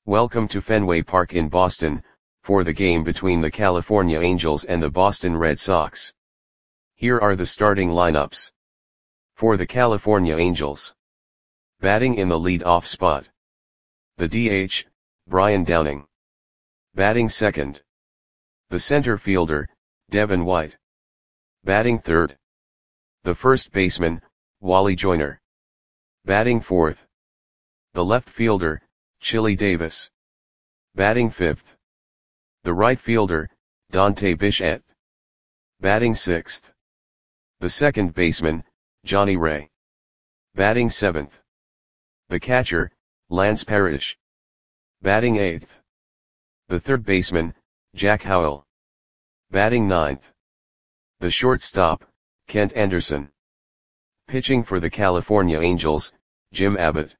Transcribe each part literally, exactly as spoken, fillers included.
Welcome to Fenway Park in Boston, for the game between the California Angels and the Boston Red Sox. Here are the starting lineups. For the California Angels. Batting in the lead-off spot. The D H, Brian Downing. Batting second. The center fielder, Devin White. Batting third. The first baseman, Wally Joyner. Batting fourth. The left fielder, Chili Davis. Batting fifth. The right fielder, Dante Bichette. Batting sixth. The second baseman, Johnny Ray. Batting seventh. The catcher, Lance Parrish. Batting eighth. The third baseman, Jack Howell. Batting ninth. The shortstop, Kent Anderson. Pitching for the California Angels, Jim Abbott.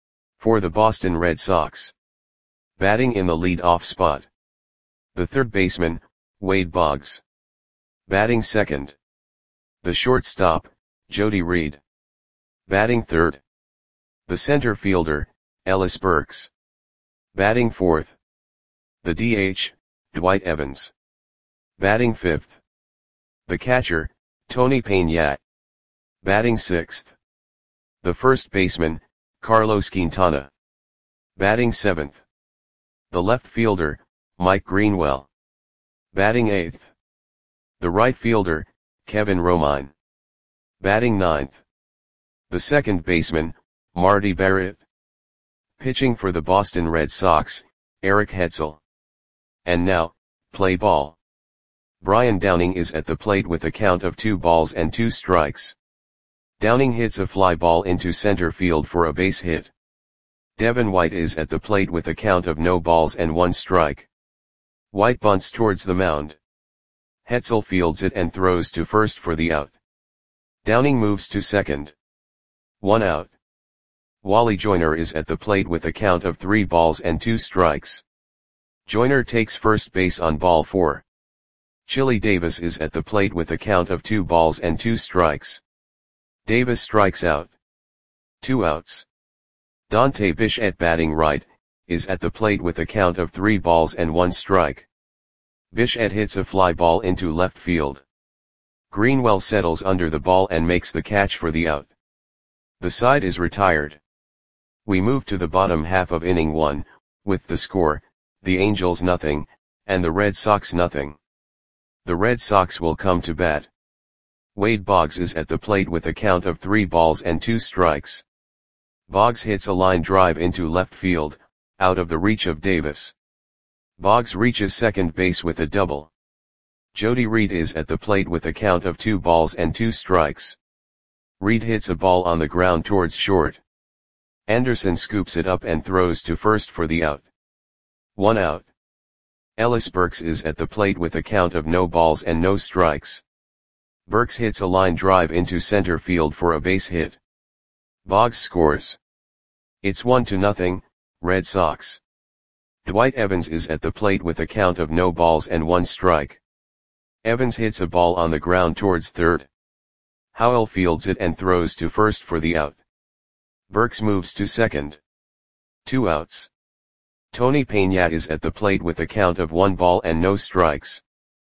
For the Boston Red Sox. Batting in the lead-off spot. The third baseman, Wade Boggs. Batting second. The shortstop, Jody Reed. Batting third. The center fielder, Ellis Burks. Batting fourth. The D H, Dwight Evans. Batting fifth. The catcher, Tony Peña. Batting sixth. The first baseman, Carlos Quintana. Batting seventh. The left fielder, Mike Greenwell. Batting eighth. The right fielder, Kevin Romine. Batting ninth. The second baseman, Marty Barrett. Pitching for the Boston Red Sox, Eric Hetzel. And now, play ball. Brian Downing is at the plate with a count of two balls and two strikes. Downing hits a fly ball into center field for a base hit. Devin White is at the plate with a count of no balls and one strike. White bunts towards the mound. Hetzel fields it and throws to first for the out. Downing moves to second. One out. Wally Joyner is at the plate with a count of three balls and two strikes. Joyner takes first base on ball four. Chili Davis is at the plate with a count of two balls and two strikes. Davis strikes out. Two outs. Dante Bichette, batting right, is at the plate with a count of three balls and one strike. Bichette hits a fly ball into left field. Greenwell settles under the ball and makes the catch for the out. The side is retired. We move to the bottom half of inning one, with the score, the Angels nothing, and the Red Sox nothing. The Red Sox will come to bat. Wade Boggs is at the plate with a count of three balls and two strikes. Boggs hits a line drive into left field, out of the reach of Davis. Boggs reaches second base with a double. Jody Reed is at the plate with a count of two balls and two strikes. Reed hits a ball on the ground towards short. Anderson scoops it up and throws to first for the out. One out. Ellis Burks is at the plate with a count of no balls and no strikes. Burks hits a line drive into center field for a base hit. Boggs scores. It's one to nothing, Red Sox. Dwight Evans is at the plate with a count of no balls and one strike. Evans hits a ball on the ground towards third. Howell fields it and throws to first for the out. Burks moves to second. Two outs. Tony Peña is at the plate with a count of one ball and no strikes.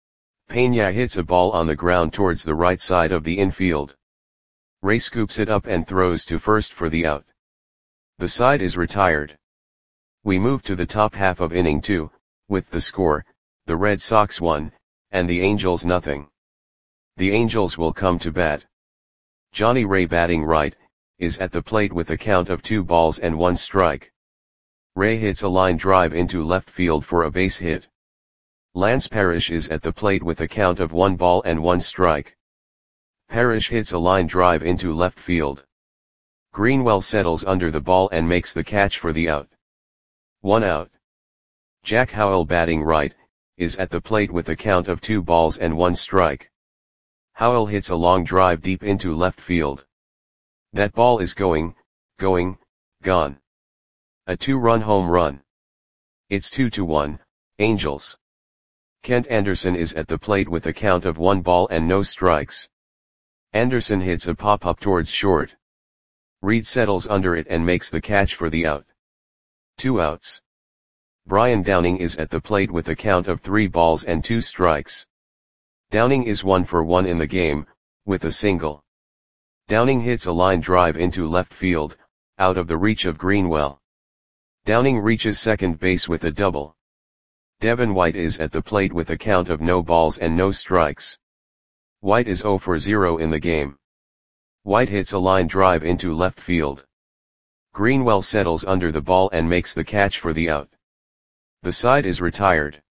Peña hits a ball on the ground towards the right side of the infield. Ray scoops it up and throws to first for the out. The side is retired. We move to the top half of inning two, with the score, the Red Sox one, and the Angels nothing. The Angels will come to bat. Johnny Ray, batting right, is at the plate with a count of two balls and one strike. Ray hits a line drive into left field for a base hit. Lance Parrish is at the plate with a count of one ball and one strike. Parrish hits a line drive into left field. Greenwell settles under the ball and makes the catch for the out. One out. Jack Howell, batting right, is at the plate with a count of two balls and one strike. Howell hits a long drive deep into left field. That ball is going, going, gone. A two-run home run. It's two to one, Angels. Kent Anderson is at the plate with a count of one ball and no strikes. Anderson hits a pop-up towards short. Reed settles under it and makes the catch for the out. Two outs. Brian Downing is at the plate with a count of three balls and two strikes. Downing is one for one in the game, with a single. Downing hits a line drive into left field, out of the reach of Greenwell. Downing reaches second base with a double. Devin White is at the plate with a count of no balls and no strikes. White is zero for zero in the game. White hits a line drive into left field. Greenwell settles under the ball and makes the catch for the out. The side is retired.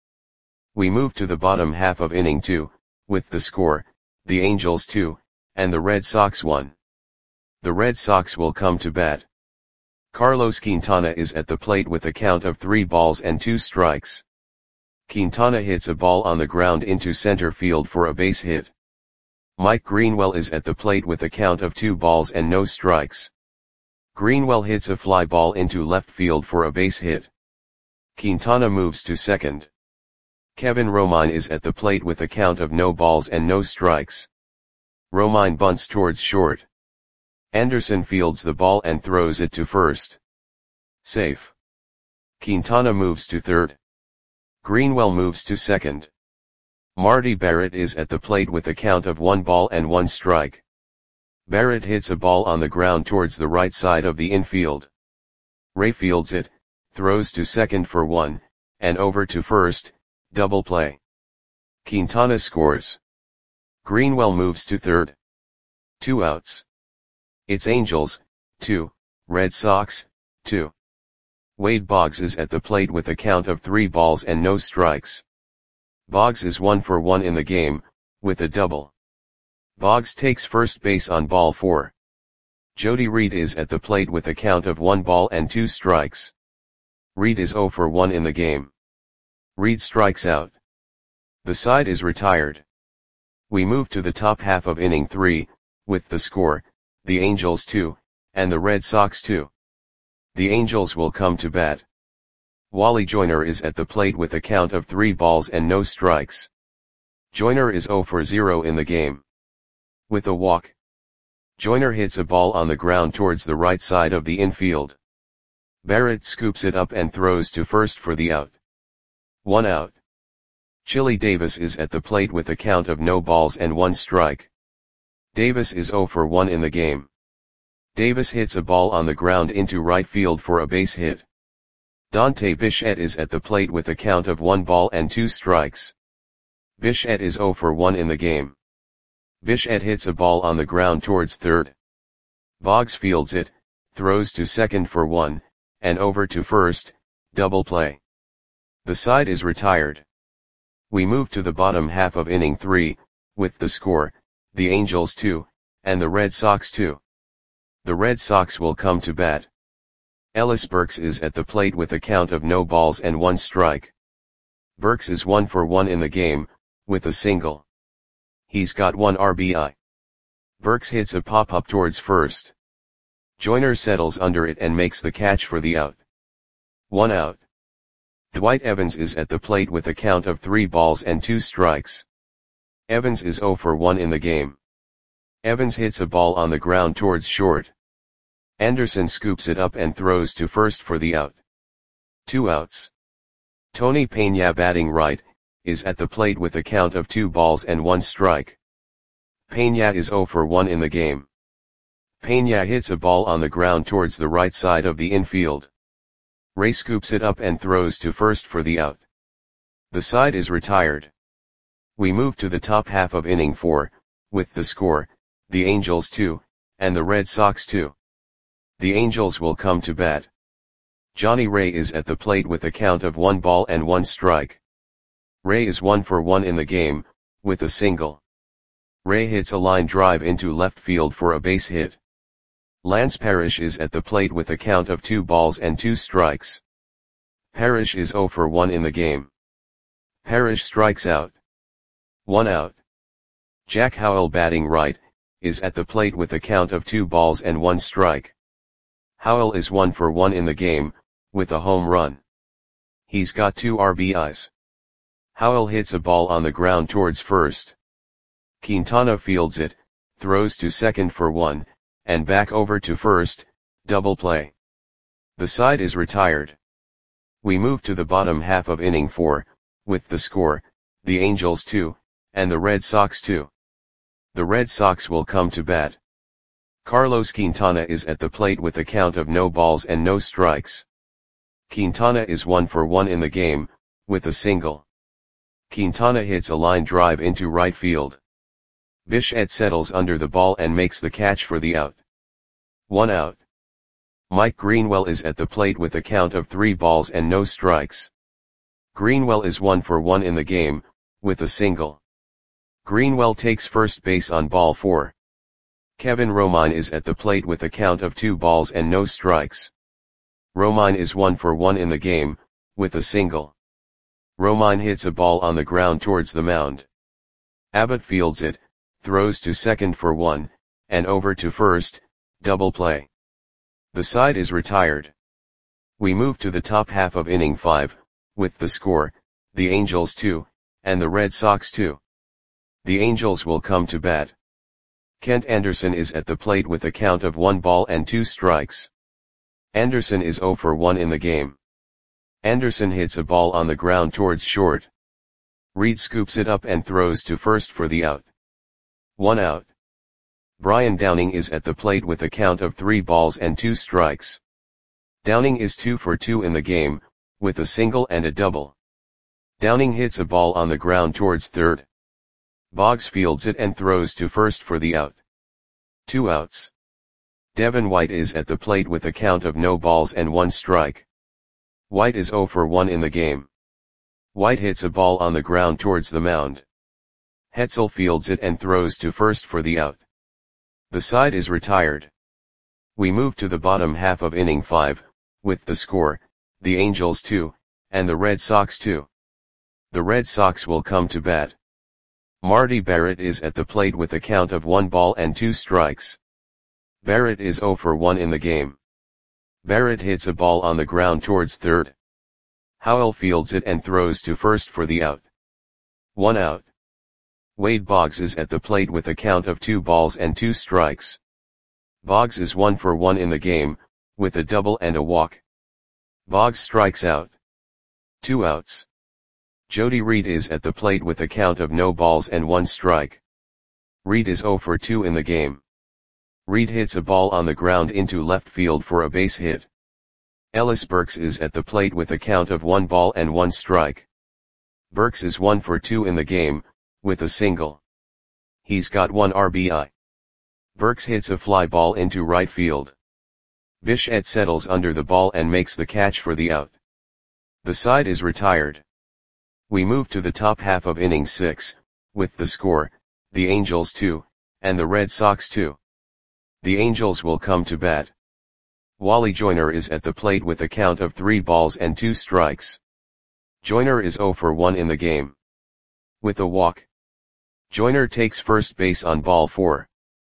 We move to the bottom half of inning two, with the score, the Angels two, and the Red Sox one. The Red Sox will come to bat. Carlos Quintana is at the plate with a count of three balls and two strikes. Quintana hits a ball on the ground into center field for a base hit. Mike Greenwell is at the plate with a count of two balls and no strikes. Greenwell hits a fly ball into left field for a base hit. Quintana moves to second. Kevin Romine is at the plate with a count of no balls and no strikes. Romine bunts towards short. Anderson fields the ball and throws it to first. Safe. Quintana moves to third. Greenwell moves to second. Marty Barrett is at the plate with a count of one ball and one strike. Barrett hits a ball on the ground towards the right side of the infield. Ray fields it, throws to second for one, and over to first, double play. Quintana scores. Greenwell moves to third. Two outs. It's Angels, two, Red Sox, two. Wade Boggs is at the plate with a count of three balls and no strikes. Boggs is one for one in the game, with a double. Boggs takes first base on ball four. Jody Reed is at the plate with a count of one ball and two strikes. Reed is zero for one in the game. Reed strikes out. The side is retired. We move to the top half of inning three, with the score, the Angels two, and the Red Sox two. The Angels will come to bat. Wally Joyner is at the plate with a count of three balls and no strikes. Joyner is zero for zero in the game. With a walk. Joyner hits a ball on the ground towards the right side of the infield. Barrett scoops it up and throws to first for the out. One out. Chili Davis is at the plate with a count of no balls and one strike. Davis is zero for one in the game. Davis hits a ball on the ground into right field for a base hit. Dante Bichette is at the plate with a count of one ball and two strikes. Bichette is zero for one in the game. Bichette hits a ball on the ground towards third. Boggs fields it, throws to second for one, and over to first, double play. The side is retired. We move to the bottom half of inning three, with the score, the Angels two, and the Red Sox two. The Red Sox will come to bat. Ellis Burks is at the plate with a count of no balls and one strike. Burks is one for one in the game, with a single. He's got one R B I. Burks hits a pop-up towards first. Joyner settles under it and makes the catch for the out. One out. Dwight Evans is at the plate with a count of three balls and two strikes. Evans is zero for one in the game. Evans hits a ball on the ground towards short. Anderson scoops it up and throws to first for the out. Two outs. Tony Peña, batting right, is at the plate with a count of two balls and one strike. Peña is zero for one in the game. Peña hits a ball on the ground towards the right side of the infield. Ray scoops it up and throws to first for the out. The side is retired. We move to the top half of inning four, with the score, the Angels two, and the Red Sox two. The Angels will come to bat. Johnny Ray is at the plate with a count of one ball and one strike. Ray is one for one in the game, with a single. Ray hits a line drive into left field for a base hit. Lance Parrish is at the plate with a count of two balls and two strikes. Parrish is zero for one in the game. Parrish strikes out. One out. Jack Howell, batting right, is at the plate with a count of two balls and one strike. Howell is one for one in the game, with a home run. He's got two R B Is. Howell hits a ball on the ground towards first. Quintana fields it, throws to second for one, and back over to first, double play. The side is retired. We move to the bottom half of inning four, with the score, the Angels two, and the Red Sox two. The Red Sox will come to bat. Carlos Quintana is at the plate with a count of no balls and no strikes. Quintana is one for one in the game, with a single. Quintana hits a line drive into right field. Bichette settles under the ball and makes the catch for the out. One out. Mike Greenwell is at the plate with a count of three balls and no strikes. Greenwell is one for one in the game, with a single. Greenwell takes first base on ball four. Kevin Romine is at the plate with a count of two balls and no strikes. Romine is one for one in the game, with a single. Romine hits a ball on the ground towards the mound. Abbott fields it, throws to second for one, and over to first, double play. The side is retired. We move to the top half of inning five, with the score, the Angels two, and the Red Sox two. The Angels will come to bat. Kent Anderson is at the plate with a count of one ball and two strikes. Anderson is zero for one in the game. Anderson hits a ball on the ground towards short. Reed scoops it up and throws to first for the out. One out. Brian Downing is at the plate with a count of three balls and two strikes. Downing is two for two in the game, with a single and a double. Downing hits a ball on the ground towards third. Boggs fields it and throws to first for the out. Two outs. Devin White is at the plate with a count of no balls and one strike. White is zero for one in the game. White hits a ball on the ground towards the mound. Hetzel fields it and throws to first for the out. The side is retired. We move to the bottom half of inning five, with the score, the Angels two, and the Red Sox two. The Red Sox will come to bat. Marty Barrett is at the plate with a count of one ball and two strikes. Barrett is zero for one in the game. Barrett hits a ball on the ground towards third. Howell fields it and throws to first for the out. One out. Wade Boggs is at the plate with a count of two balls and two strikes. Boggs is one for one in the game, with a double and a walk. Boggs strikes out. Two outs. Jody Reed is at the plate with a count of no balls and one strike. Reed is zero for two in the game. Reed hits a ball on the ground into left field for a base hit. Ellis Burks is at the plate with a count of one ball and one strike. Burks is one for two in the game, with a single. He's got one R B I. Burks hits a fly ball into right field. Bichette settles under the ball and makes the catch for the out. The side is retired. We move to the top half of inning six, with the score, the Angels two, and the Red Sox two. The Angels will come to bat. Wally Joyner is at the plate with a count of three balls and two strikes. Joyner is zero for one in the game. With a walk. Joyner takes first base on ball four.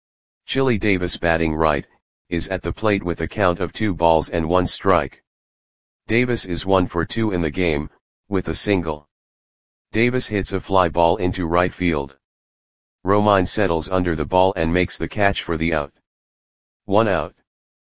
Chili Davis, batting right, is at the plate with a count of two balls and one strike. Davis is one for two in the game, with a single. Davis hits a fly ball into right field. Romine settles under the ball and makes the catch for the out. One out.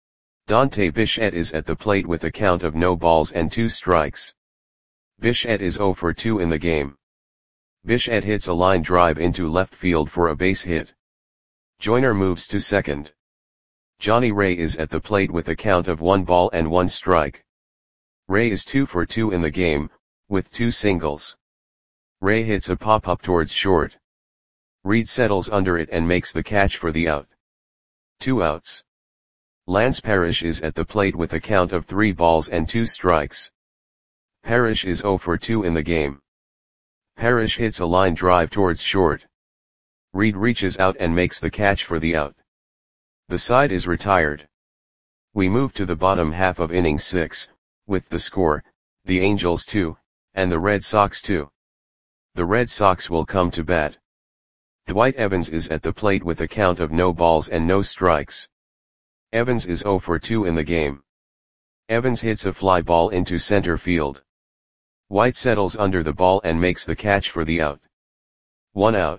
Dante Bichette is at the plate with a count of no balls and two strikes. Bichette is zero for two in the game. Bichette hits a line drive into left field for a base hit. Joyner moves to second. Johnny Ray is at the plate with a count of one ball and one strike. Ray is two for two in the game, with two singles. Ray hits a pop-up towards short. Reed settles under it and makes the catch for the out. Two outs. Lance Parrish is at the plate with a count of three balls and two strikes. Parrish is zero for two in the game. Parrish hits a line drive towards short. Reed reaches out and makes the catch for the out. The side is retired. We move to the bottom half of inning six, with the score, the Angels two, and the Red Sox two. The Red Sox will come to bat. Dwight Evans is at the plate with a count of no balls and no strikes. Evans is zero for two in the game. Evans hits a fly ball into center field. White settles under the ball and makes the catch for the out. One out.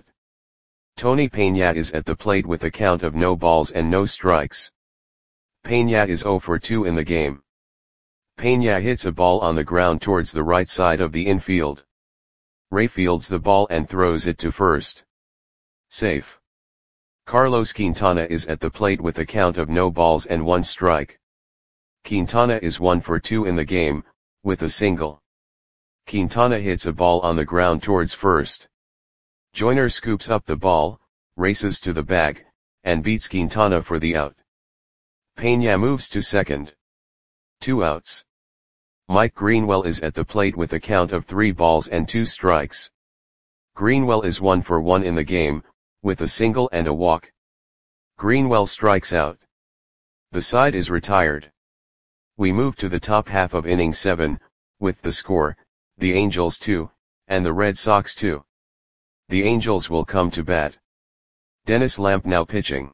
Tony Peña is at the plate with a count of no balls and no strikes. Peña is zero for two in the game. Peña hits a ball on the ground towards the right side of the infield. Ray fields the ball and throws it to first. Safe. Carlos Quintana is at the plate with a count of no balls and one strike. Quintana is one for two in the game, with a single. Quintana hits a ball on the ground towards first. Joyner scoops up the ball, races to the bag, and beats Quintana for the out. Peña moves to second. Two outs. Mike Greenwell is at the plate with a count of three balls and two strikes. Greenwell is one for one in the game, with a single and a walk. Greenwell strikes out. The side is retired. We move to the top half of inning seven, with the score, the Angels two, and the Red Sox two. The Angels will come to bat. Dennis Lamp now pitching.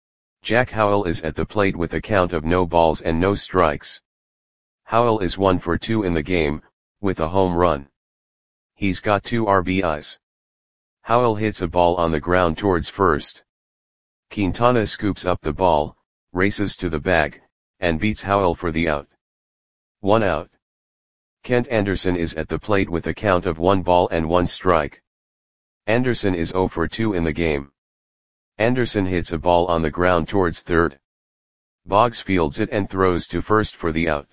Jack Howell is at the plate with a count of no balls and no strikes. Howell is one for two in the game, with a home run. He's got two R B Is. Howell hits a ball on the ground towards first. Quintana scoops up the ball, races to the bag, and beats Howell for the out. One out. Kent Anderson is at the plate with a count of one ball and one strike. Anderson is zero for two in the game. Anderson hits a ball on the ground towards third. Boggs fields it and throws to first for the out.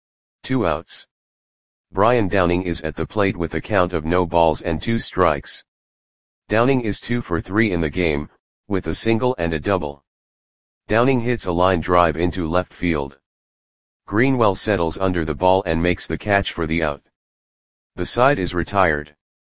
Two outs. Brian Downing is at the plate with a count of no balls and two strikes. Downing is two for three in the game, with a single and a double. Downing hits a line drive into left field. Greenwell settles under the ball and makes the catch for the out. The side is retired.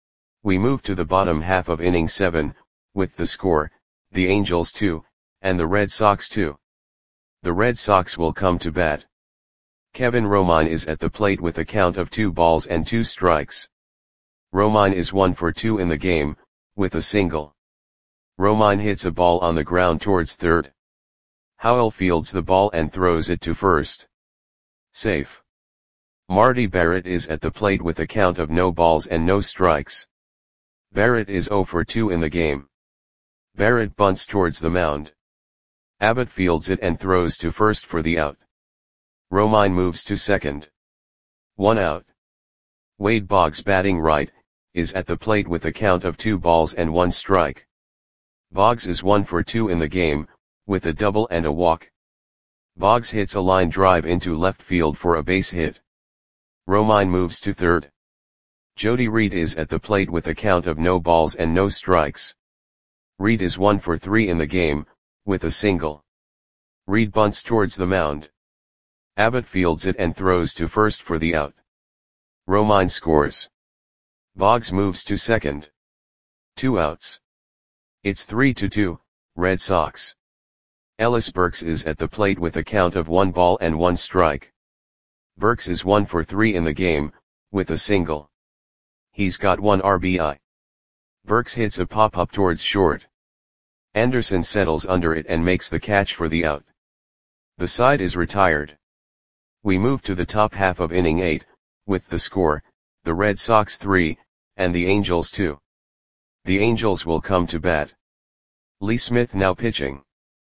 We move to the bottom half of inning seven, with the score, the Angels two, and the Red Sox two. The Red Sox will come to bat. Kevin Romine is at the plate with a count of two balls and two strikes. Romine is one for two in the game, with a single. Romine hits a ball on the ground towards third. Howell fields the ball and throws it to first. Safe. Marty Barrett is at the plate with a count of no balls and no strikes. Barrett is zero for two in the game. Barrett bunts towards the mound. Abbott fields it and throws to first for the out. Romine moves to second. One out. Wade Boggs, batting right, is at the plate with a count of two balls and one strike. Boggs is one for two in the game, with a double and a walk. Boggs hits a line drive into left field for a base hit. Romine moves to third. Jody Reed is at the plate with a count of no balls and no strikes. Reed is one for three in the game, with a single. Reed bunts towards the mound. Abbott fields it and throws to first for the out. Romine scores. Boggs moves to second. Two outs. It's three to two, Red Sox. Ellis Burks is at the plate with a count of one ball and one strike. Burks is one for three in the game, with a single. He's got one R B I. Burks hits a pop-up towards short. Anderson settles under it and makes the catch for the out. The side is retired. We move to the top half of inning eight, with the score, the Red Sox three, and the Angels two. The Angels will come to bat. Lee Smith now pitching.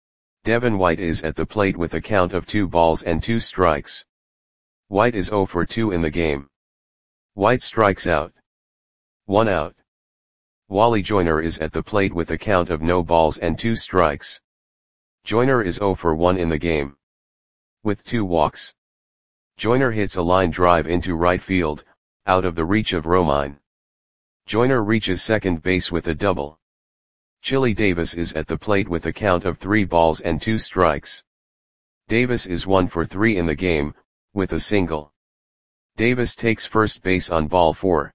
Devin White is at the plate with a count of two balls and two strikes. White is zero for two in the game. White strikes out. One out. Wally Joyner is at the plate with a count of no balls and two strikes. Joyner is zero for one in the game. With two walks. Joyner hits a line drive into right field, out of the reach of Romine. Joyner reaches second base with a double. Chili Davis is at the plate with a count of three balls and two strikes. Davis is one for three in the game, with a single. Davis takes first base on ball four.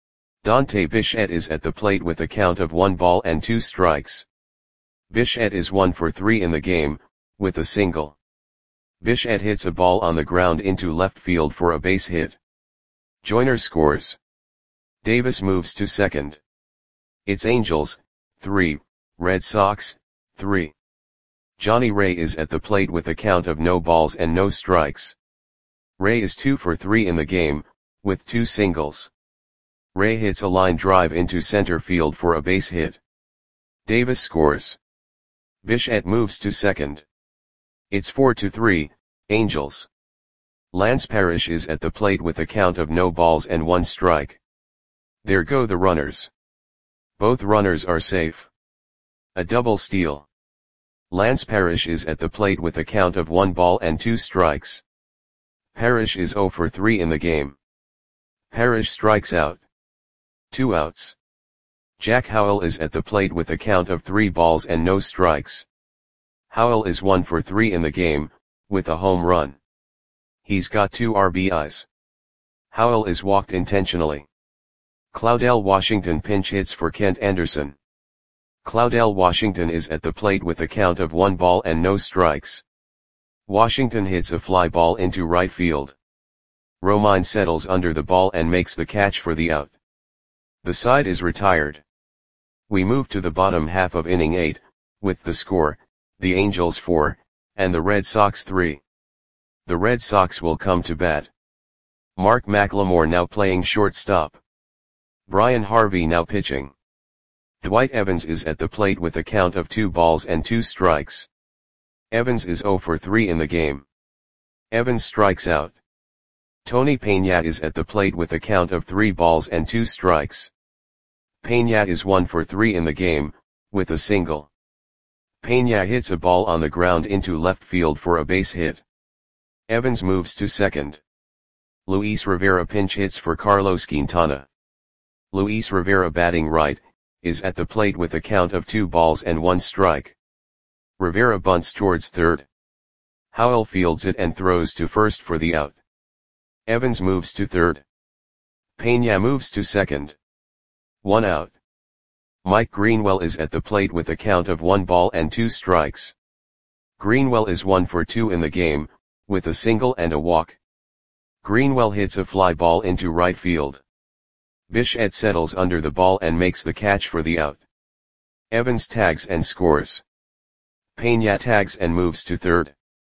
Dante Bichette is at the plate with a count of one ball and two strikes. Bichette is one for three in the game, with a single. Bichette hits a ball on the ground into left field for a base hit. Joyner scores. Davis moves to second. It's Angels, three, Red Sox, three. Johnny Ray is at the plate with a count of no balls and no strikes. Ray is two for three in the game, with two singles. Ray hits a line drive into center field for a base hit. Davis scores. Bichette moves to second. It's four to three, Angels. Lance Parrish is at the plate with a count of no balls and one strike. There go the runners. Both runners are safe. A double steal. Lance Parrish is at the plate with a count of one ball and two strikes. Parrish is zero for three in the game. Parrish strikes out. Two outs. Jack Howell is at the plate with a count of three balls and no strikes. Howell is one for three in the game, with a home run. He's got two R B Is. Howell is walked intentionally. Claudell Washington pinch hits for Kent Anderson. Claudell Washington is at the plate with a count of one ball and no strikes. Washington hits a fly ball into right field. Romine settles under the ball and makes the catch for the out. The side is retired. We move to the bottom half of inning eight, with the score, the Angels four, and the Red Sox three. The Red Sox will come to bat. Mark McLemore now playing shortstop. Brian Harvey now pitching. Dwight Evans is at the plate with a count of two balls and two strikes. Evans is zero for three in the game. Evans strikes out. Tony Peña is at the plate with a count of three balls and two strikes. Peña is one for three in the game, with a single. Peña hits a ball on the ground into left field for a base hit. Evans moves to second. Luis Rivera pinch hits for Carlos Quintana. Luis Rivera batting right, is at the plate with a count of two balls and one strike. Rivera bunts towards third. Howell fields it and throws to first for the out. Evans moves to third. Peña moves to second. One out. Mike Greenwell is at the plate with a count of one ball and two strikes. Greenwell is one for two in the game, with a single and a walk. Greenwell hits a fly ball into right field. Bichette settles under the ball and makes the catch for the out. Evans tags and scores. Peña tags and moves to third.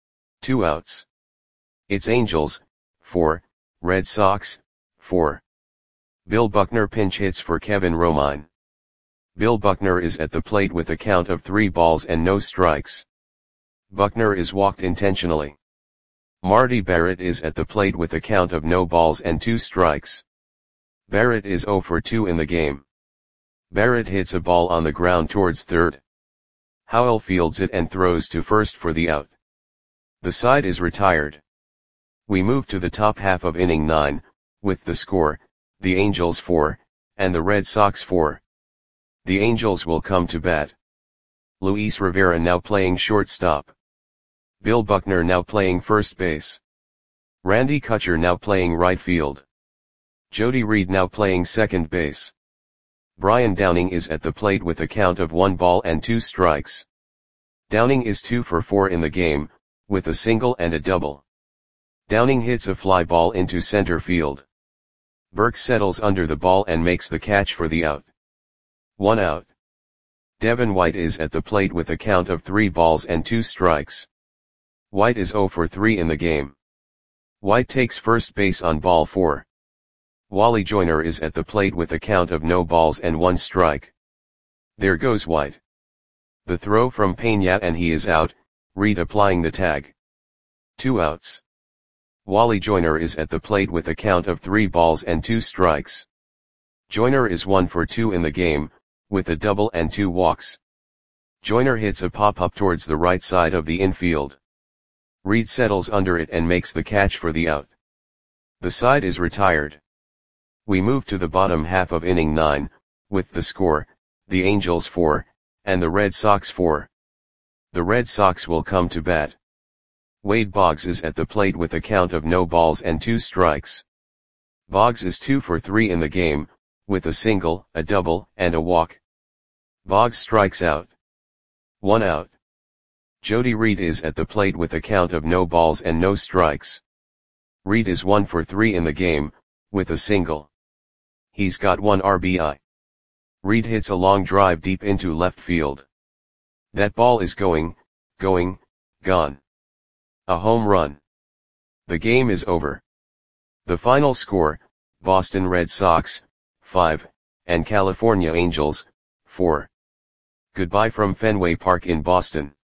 Two outs. It's Angels, four, Red Sox, four. Bill Buckner pinch hits for Kevin Romine. Bill Buckner is at the plate with a count of three balls and no strikes. Buckner is walked intentionally. Marty Barrett is at the plate with a count of no balls and two strikes. Barrett is zero for two in the game. Barrett hits a ball on the ground towards third. Howell fields it and throws to first for the out. The side is retired. We move to the top half of inning nine, with the score, the Angels four, and the Red Sox four. The Angels will come to bat. Luis Rivera now playing shortstop. Bill Buckner now playing first base. Randy Kutcher now playing right field. Jody Reed now playing second base. Brian Downing is at the plate with a count of one ball and two strikes. Downing is two for four in the game, with a single and a double. Downing hits a fly ball into center field. Burke settles under the ball and makes the catch for the out. One out. Devin White is at the plate with a count of three balls and two strikes. White is zero for three in the game. White takes first base on ball four. Wally Joyner is at the plate with a count of no balls and one strike. There goes White. The throw from Peña and he is out, Reed applying the tag. Two outs. Wally Joyner is at the plate with a count of three balls and two strikes. Joyner is one for two in the game, with a double and two walks. Joyner hits a pop-up towards the right side of the infield. Reed settles under it and makes the catch for the out. The side is retired. We move to the bottom half of inning nine, with the score, the Angels four, and the Red Sox four. The Red Sox will come to bat. Wade Boggs is at the plate with a count of no balls and two strikes. Boggs is two for three in the game, with a single, a double, and a walk. Boggs strikes out. One out. Jody Reed is at the plate with a count of no balls and no strikes. Reed is one for three in the game, with a single. He's got one R B I. Reed hits a long drive deep into left field. That ball is going, going, gone. A home run. The game is over. The final score, Boston Red Sox, five, and California Angels, four. Goodbye from Fenway Park in Boston.